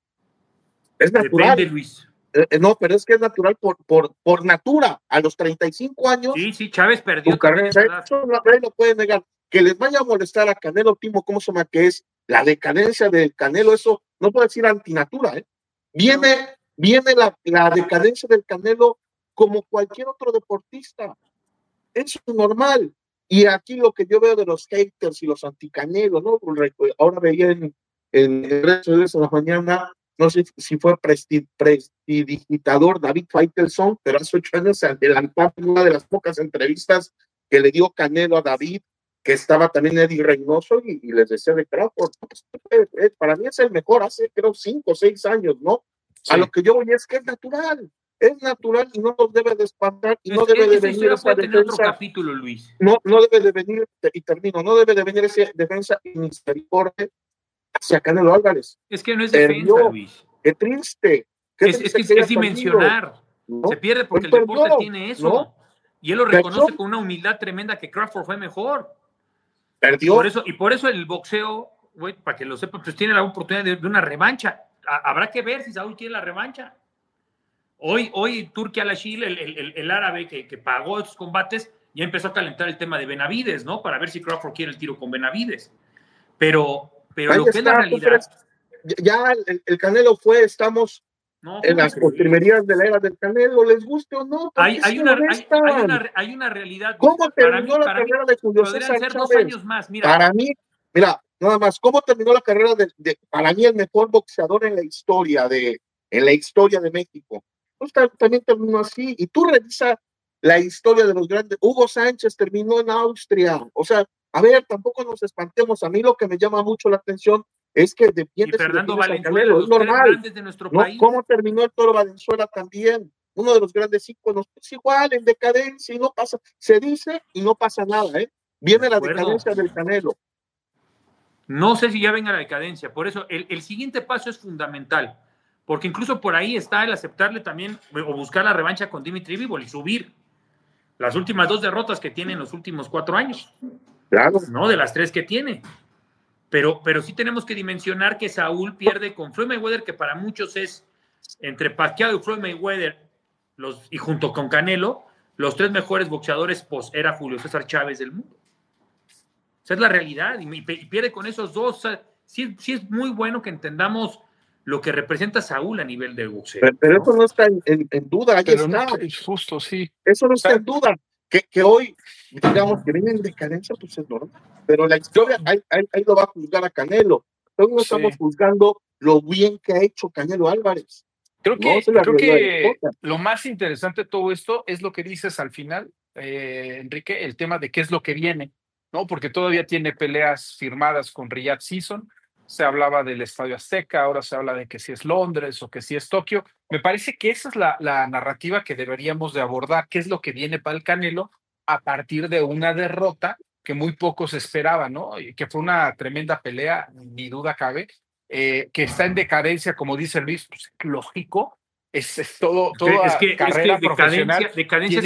es natural. Depende, Luis. No, pero es que es natural por natura. A los 35 años. Sí, Chávez perdió. Eso nadie lo puede negar. Que les vaya a molestar a Canelo, Timo, ¿cómo se llama? Que es la decadencia del Canelo, eso no puede decir antinatura. Viene la decadencia del Canelo como cualquier otro deportista. Eso es normal. Y aquí lo que yo veo de los haters y los anticanelos, ¿no? Ahora veía en el resto de esa mañana, no sé si fue prestidigitador David Faitelson, pero hace 8 años se adelantó en una de las pocas entrevistas que le dio Canelo a David, que estaba también Eddie Reynoso, y les decía de Crawford, para mí es el mejor hace creo 5 o 6 años, ¿no? Sí. A lo que yo voy es que es natural y no nos debe de espantar y no debe de venir esa defensa. Otro capítulo, Luis. No debe de venir, y termino, no debe de venir esa defensa misericordia hacia Canelo Álvarez. Es que no es defensa, Luis. Qué triste. Es dimensionar. ¿No? Se pierde porque el deporte tiene eso. ¿No? Y él lo reconoce con una humildad tremenda que Crawford fue mejor. Perdió. Por eso el boxeo, güey, para que lo sepan, pues tiene la oportunidad de una revancha. Habrá que ver si Saúl quiere la revancha. Hoy Turki Al-Ashil, el árabe que pagó estos combates, ya empezó a calentar el tema de Benavides, ¿no? Para ver si Crawford quiere el tiro con Benavides. Pero lo que es la realidad. Ya el Canelo fue, estamos en las postrimerías de la era del Canelo, les guste o no. Hay una realidad. ¿Cómo terminó la carrera de Julio César Chávez? 2 años más, mira. Para mí, mira, nada más, ¿cómo terminó la carrera para mí el mejor boxeador en la historia de México? Pues también terminó así, y tú revisa la historia de los grandes. Hugo Sánchez terminó en Austria, o sea, a ver, tampoco nos espantemos. A mí lo que me llama mucho la atención es que y Fernando Valenzuela, los es normal, grandes de nuestro país. ¿Cómo terminó el Toro Valenzuela también? uno de los grandes íconos, pues igual en decadencia y no pasa, se dice y no pasa nada, ¿eh? Viene la decadencia del Canelo. No sé si ya venga la decadencia, por eso el siguiente paso es fundamental, porque incluso por ahí está el aceptarle también o buscar la revancha con Dimitri Bivol y subir las últimas 2 derrotas que tiene en los últimos 4 años. Claro. No, de las 3 que tiene. Pero sí tenemos que dimensionar que Saúl pierde con Floyd Mayweather, que para muchos es, entre Pacquiao y Floyd Mayweather, y junto con Canelo, los 3 mejores boxeadores post-era Julio César Chávez del mundo. Esa es la realidad, y pierde con esos 2. O sea, sí es muy bueno que entendamos lo que representa Saúl a nivel del boxeo. Pero eso no está en duda, ahí Pero está. no, es justo, sí. Eso no está en duda. Que hoy, digamos, que viene en decadencia, pues es normal. Pero la historia, ahí lo va a juzgar a Canelo. Entonces no estamos juzgando lo bien que ha hecho Canelo Álvarez. Creo que lo más interesante de todo esto es lo que dices al final, Enrique, el tema de qué es lo que viene, ¿no? Porque todavía tiene peleas firmadas con Riyadh Season. Se hablaba del Estadio Azteca, ahora se habla de que si es Londres o que si es Tokio. Me parece que esa es la narrativa que deberíamos de abordar, qué es lo que viene para el Canelo a partir de una derrota que muy pocos esperaban, ¿no? Y que fue una tremenda pelea, ni duda cabe, que está en decadencia, como dice Luis, pues, lógico, es toda carrera profesional decadencia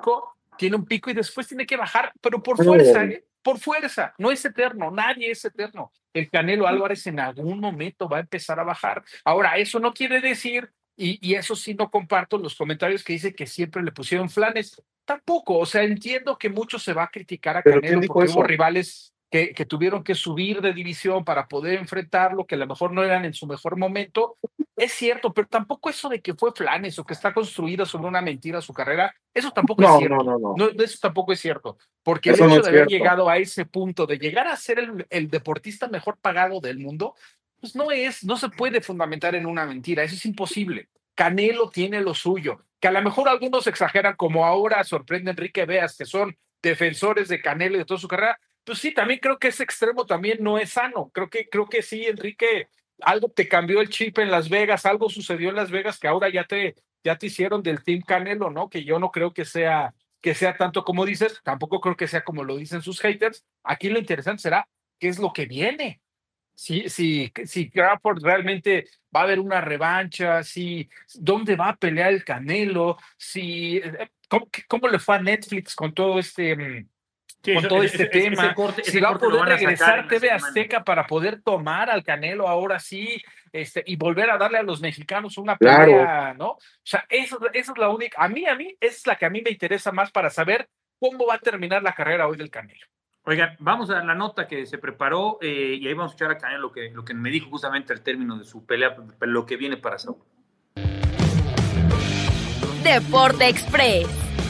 tiene un pico y después tiene que bajar, pero por fuerza, por fuerza, no es eterno, nadie es eterno. El Canelo Álvarez en algún momento va a empezar a bajar. Ahora, eso no quiere decir, y eso sí no comparto los comentarios que dice que siempre le pusieron flanes. Tampoco, o sea, entiendo que mucho se va a criticar a Canelo porque hubo rivales que tuvieron que subir de división para poder enfrentarlo, que a lo mejor no eran en su mejor momento. Es cierto, pero tampoco eso de que fue flanes o que está construida sobre una mentira su carrera, eso tampoco es cierto. No, eso tampoco es cierto, porque el hecho de haber llegado a ese punto, de llegar a ser el deportista mejor pagado del mundo, pues no se puede fundamentar en una mentira, eso es imposible. Canelo tiene lo suyo, que a lo mejor algunos exageran, como ahora sorprende Enrique Beas, que son defensores de Canelo y de toda su carrera. Pues sí, también creo que ese extremo también no es sano. Creo que sí, Enrique, algo te cambió el chip en Las Vegas, algo sucedió en Las Vegas que ahora ya te hicieron del Team Canelo, ¿no? Que yo no creo que sea tanto como dices, tampoco creo que sea como lo dicen sus haters. Aquí lo interesante será qué es lo que viene. Si Crawford realmente va a haber una revancha, dónde va a pelear el Canelo, cómo le fue a Netflix con todo este tema, si va a poder regresar TV Azteca para poder tomar al Canelo ahora sí, y volver a darle a los mexicanos una pelea, ¿no? O sea, eso es la única, a mí es la que a mí me interesa más para saber cómo va a terminar la carrera hoy del Canelo. Oigan, vamos a la nota que se preparó y ahí vamos a escuchar a Canelo lo que me dijo justamente al término de su pelea, lo que viene para Saúl. Deporte Express.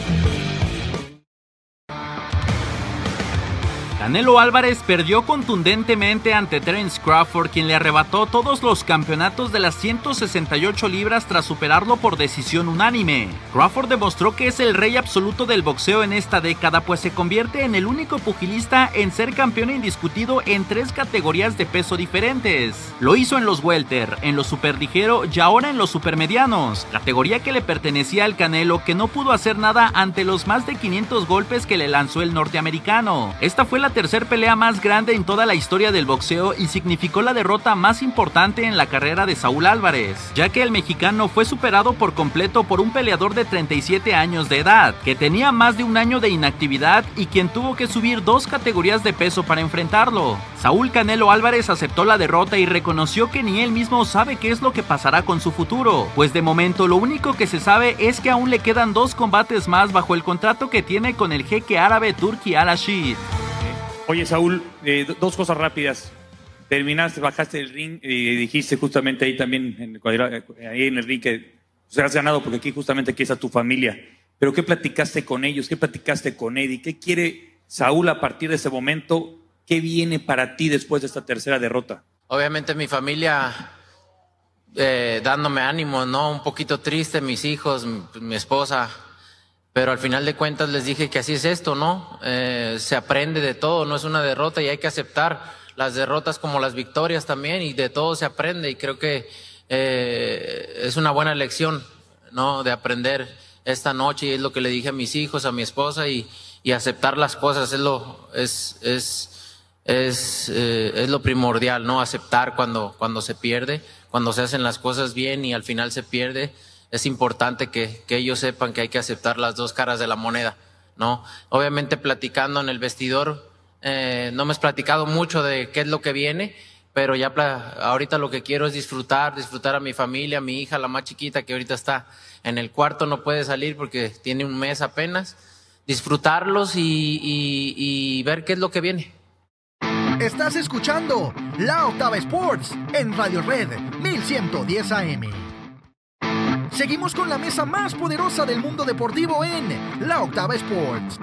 Canelo Álvarez perdió contundentemente ante Terence Crawford, quien le arrebató todos los campeonatos de las 168 libras tras superarlo por decisión unánime. Crawford demostró que es el rey absoluto del boxeo en esta década, pues se convierte en el único pugilista en ser campeón indiscutido en 3 categorías de peso diferentes. Lo hizo en los welter, en los superligero y ahora en los supermedianos, categoría que le pertenecía al Canelo, que no pudo hacer nada ante los más de 500 golpes que le lanzó el norteamericano. Esta fue la tercera pelea más grande en toda la historia del boxeo y significó la derrota más importante en la carrera de Saúl Álvarez, ya que el mexicano fue superado por completo por un peleador de 37 años de edad, que tenía más de un año de inactividad y quien tuvo que subir 2 categorías de peso para enfrentarlo. Saúl Canelo Álvarez aceptó la derrota y reconoció que ni él mismo sabe qué es lo que pasará con su futuro, pues de momento lo único que se sabe es que aún le quedan 2 combates más bajo el contrato que tiene con el jeque árabe Turki Al-Rashid. Oye, Saúl, 2 cosas rápidas. Terminaste, bajaste del ring y dijiste justamente ahí también, ahí en el ring, que has ganado porque aquí está tu familia. Pero ¿qué platicaste con ellos? ¿Qué platicaste con Eddie? ¿Qué quiere Saúl a partir de ese momento? ¿Qué viene para ti después de esta tercera derrota? Obviamente mi familia dándome ánimo, ¿no? Un poquito triste, mis hijos, mi esposa. Pero al final de cuentas les dije que así es esto, ¿no? Se aprende de todo, no es una derrota y hay que aceptar las derrotas como las victorias también y de todo se aprende y creo que es una buena lección. ¿no? De aprender esta noche, y es lo que le dije a mis hijos, a mi esposa, y aceptar las cosas es lo primordial, ¿no? Aceptar cuando se pierde, cuando se hacen las cosas bien y al final se pierde. Es importante que ellos sepan que hay que aceptar las dos caras de la moneda, ¿no? Obviamente platicando en el vestidor, no me has platicado mucho de qué es lo que viene, pero ya ahorita lo que quiero es disfrutar a mi familia, a mi hija, la más chiquita, que ahorita está en el cuarto, no puede salir porque tiene un mes apenas. Disfrutarlos y ver qué es lo que viene. Estás escuchando La Octava Sports en Radio Red 1110 AM. Seguimos con la mesa más poderosa del mundo deportivo en La Octava Sports.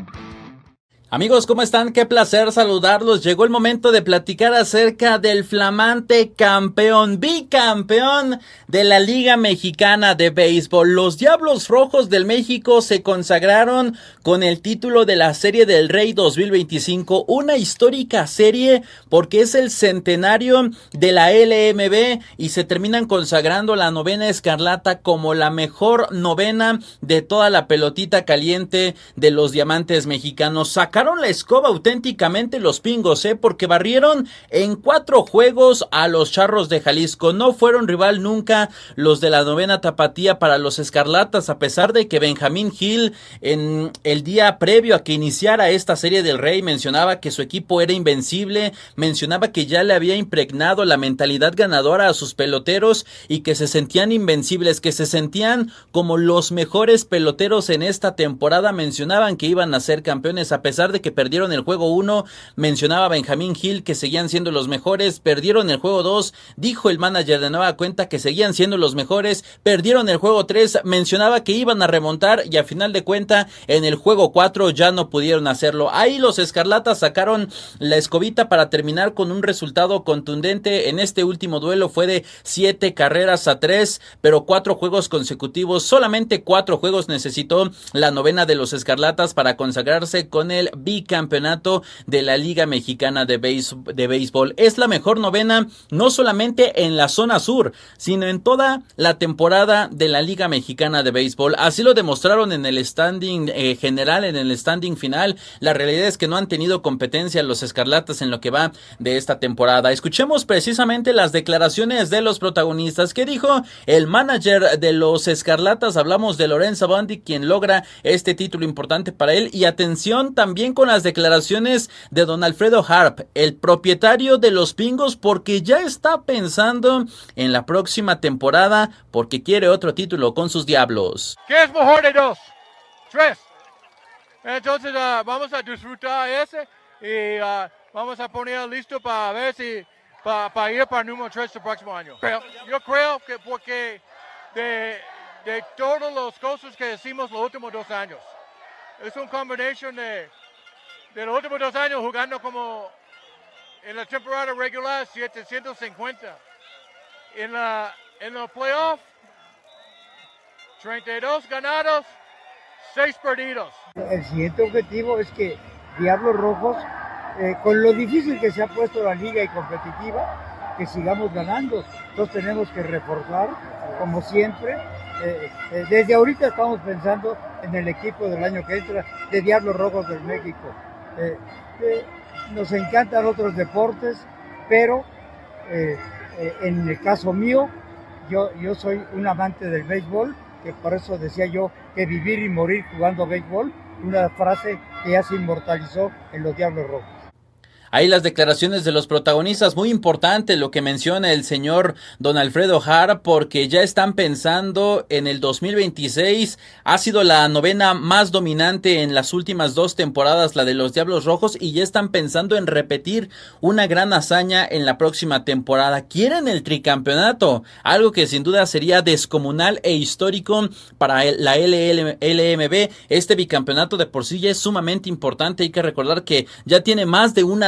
Amigos, ¿cómo están? Qué placer saludarlos. Llegó el momento de platicar acerca del flamante campeón, bicampeón de la Liga Mexicana de Béisbol. Los Diablos Rojos del México se consagraron con el título de la Serie del Rey 2025, una histórica serie porque es el centenario de la LMB y se terminan consagrando la novena escarlata como la mejor novena de toda la pelotita caliente de los Diamantes Mexicanos. Sacaron la escoba auténticamente los Pingos, porque barrieron en 4 juegos a los Charros de Jalisco. No fueron rival nunca los de la novena tapatía para los Escarlatas, a pesar de que Benjamín Gil en el día previo a que iniciara esta Serie del Rey mencionaba que su equipo era invencible, mencionaba que ya le había impregnado la mentalidad ganadora a sus peloteros y que se sentían invencibles, que se sentían como los mejores peloteros en esta temporada. Mencionaban que iban a ser campeones a pesar de que perdieron el juego 1, mencionaba Benjamín Gil que seguían siendo los mejores, perdieron el juego 2, dijo el manager de nueva cuenta que seguían siendo los mejores, perdieron el juego 3, mencionaba que iban a remontar y a final de cuenta en el juego 4 ya no pudieron hacerlo. Ahí los Escarlatas sacaron la escobita para terminar con un resultado contundente. En este último duelo fue de 7 carreras a 3, pero 4 juegos consecutivos, solamente 4 juegos necesitó la novena de los Escarlatas para consagrarse con el bicampeonato de la Liga Mexicana de Béisbol. Es la mejor novena no solamente en la zona sur, sino en toda la temporada de la Liga Mexicana de Béisbol. Así lo demostraron en el standing general, en el standing final. La realidad es que no han tenido competencia los Escarlatas en lo que va de esta temporada. Escuchemos precisamente las declaraciones de los protagonistas. ¿Qué dijo el manager de los Escarlatas? Hablamos de Lorenzo Bondi, quien logra este título importante para él, y atención también con las declaraciones de don Alfredo Harp, el propietario de los Pingos, porque ya está pensando en la próxima temporada porque quiere otro título con sus Diablos. ¿Qué es mejor de 2? 3. Entonces vamos a disfrutar ese y vamos a poner listo para ver si para ir para el número 3 el próximo año. Yo creo que porque de todas las cosas que hicimos los últimos 2 años, es una combinación de los últimos 2 años jugando como en la temporada regular 750. En los playoffs, 32 ganados, 6 perdidos. El siguiente objetivo es que Diablos Rojos, con lo difícil que se ha puesto la liga y competitiva, que sigamos ganando. Entonces tenemos que reforzar, como siempre. Desde ahorita estamos pensando en el equipo del año que entra de Diablos Rojos del México. Nos encantan otros deportes, pero en el caso mío, yo soy un amante del béisbol, que por eso decía yo que vivir y morir jugando béisbol, una frase que ya se inmortalizó en los Diablos Rojos. Ahí las declaraciones de los protagonistas, muy importante lo que menciona el señor don Alfredo Harp, porque ya están pensando en el 2026, ha sido la novena más dominante en las últimas 2 temporadas, la de los Diablos Rojos, y ya están pensando en repetir una gran hazaña en la próxima temporada. Quieren el tricampeonato, algo que sin duda sería descomunal e histórico para la LMB. Este bicampeonato de por sí ya es sumamente importante, hay que recordar que ya tiene más de una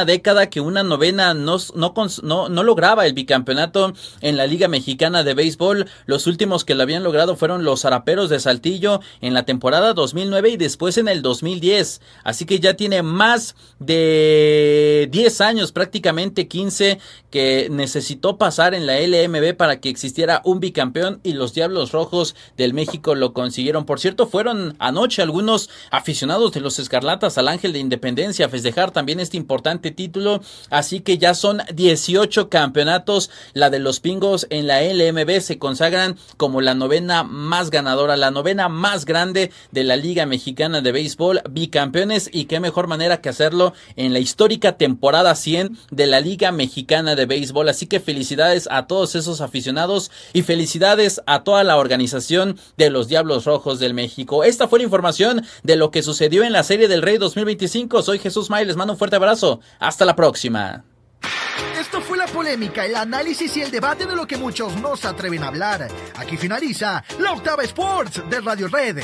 década que una novena no lograba el bicampeonato en la Liga Mexicana de Béisbol. Los últimos que lo habían logrado fueron los Zaraperos de Saltillo en la temporada 2009 y después en el 2010. Así que ya tiene más de 10 años, prácticamente 15, que necesitó pasar en la LMB para que existiera un bicampeón, y los Diablos Rojos del México lo consiguieron. Por cierto, fueron anoche algunos aficionados de los Escarlatas al Ángel de Independencia a festejar también este importante título, así que ya son 18 campeonatos. La de los Pingos en la LMB se consagran como la novena más ganadora, la novena más grande de la Liga Mexicana de Béisbol, bicampeones, y qué mejor manera que hacerlo en la histórica temporada 100 de la Liga Mexicana de Béisbol. Así que felicidades a todos esos aficionados y felicidades a toda la organización de los Diablos Rojos del México. Esta fue la información de lo que sucedió en la Serie del Rey 2025. Soy Jesús May, les mando un fuerte abrazo. Hasta la próxima. Esto fue la polémica, el análisis y el debate de lo que muchos no se atreven a hablar. Aquí finaliza la Octava Sports de Radio Red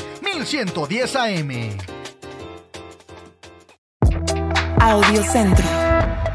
1110 AM. Audio Centro.